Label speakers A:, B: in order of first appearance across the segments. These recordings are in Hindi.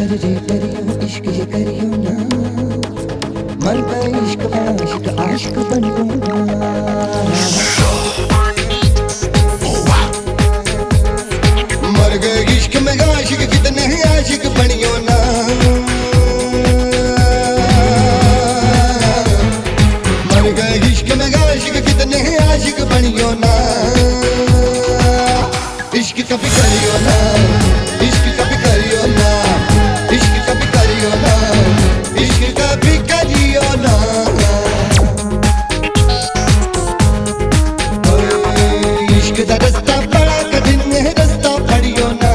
A: कर रे करियो इश्क ये करियो ना, मन पे इश्क आशिक आशिक बनियो ना। मर गए इश्क में आशिक कितने आशिक बनियो ना। मर गए इश्क में आशिक कितने आशिक बनियो ना। इश्क कभी करियो ना, इश्क कभी करियो ना, इश्क कभी करियो ना, इश्क कभी करियो ना। इश्क दा रास्ता बड़ा कठिन है, रास्ता पड़ियो ना।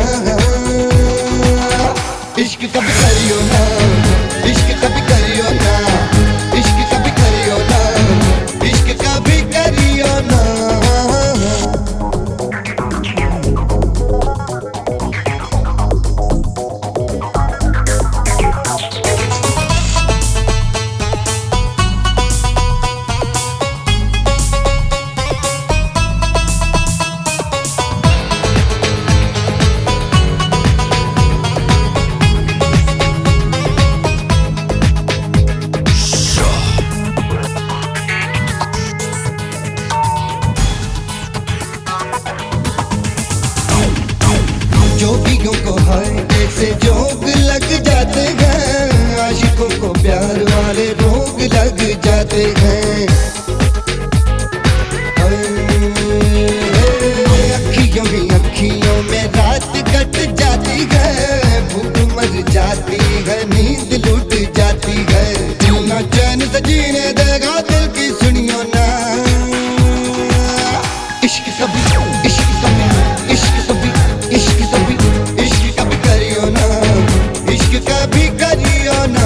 A: इश्क कभी करियो ना, इश्क कभी करियो ना, इश्क कभी करियो ना, इश्क कभी करियो ना। जोगियों को हाय कैसे जोग लग जाते हैं, आशिकों को प्यार वाले रोग लग जाते हैं। अखियों ही अखियों में रात कट जाती है, भूख मर जाती है, नींद लुट जाती है। जीना चैन से जीने देगा दिल की सुनियो ना। इश्क कभी इश्क कभी इश्क कभी इश्क कभी इश्क कभी करियो ना, इश्क कभी करियो ना।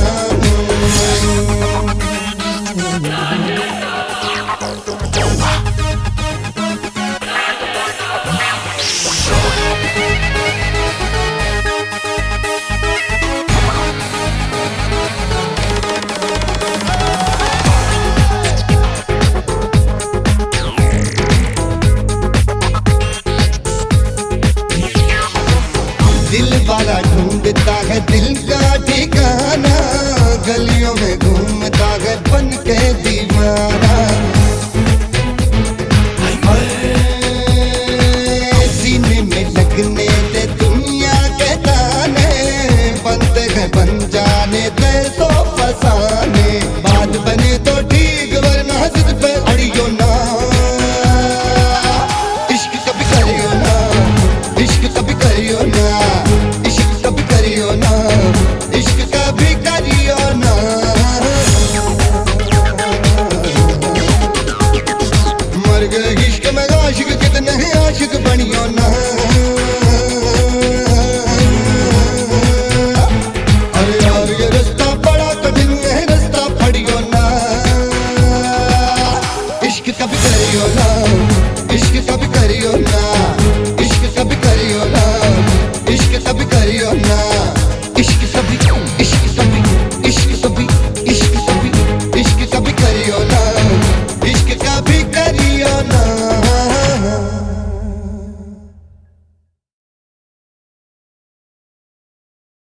A: दिल वाला ढूंढता है दिल का ठिकाना, गलियों में घूमता है बन के दीवाना। सीने में लगने दे दुनिया के ताने, बनते हैं बन जाने दे तो फसाने। बात बने तो ठीक वरना जिद पे अड़ियो ना। इश्क कभी करियो ना, इश्क कभी करियो ना, इश्क कभी करियो ना, इश्क कभी करियो ना। मर गए इश्क में आशिक कितने आशिक बनियो ना। अरे यार ये रास्ता बड़ा कठिन है, रास्ता पड़ियो ना। इश्क कभी करियो ना, इश्क कभी करियो ना।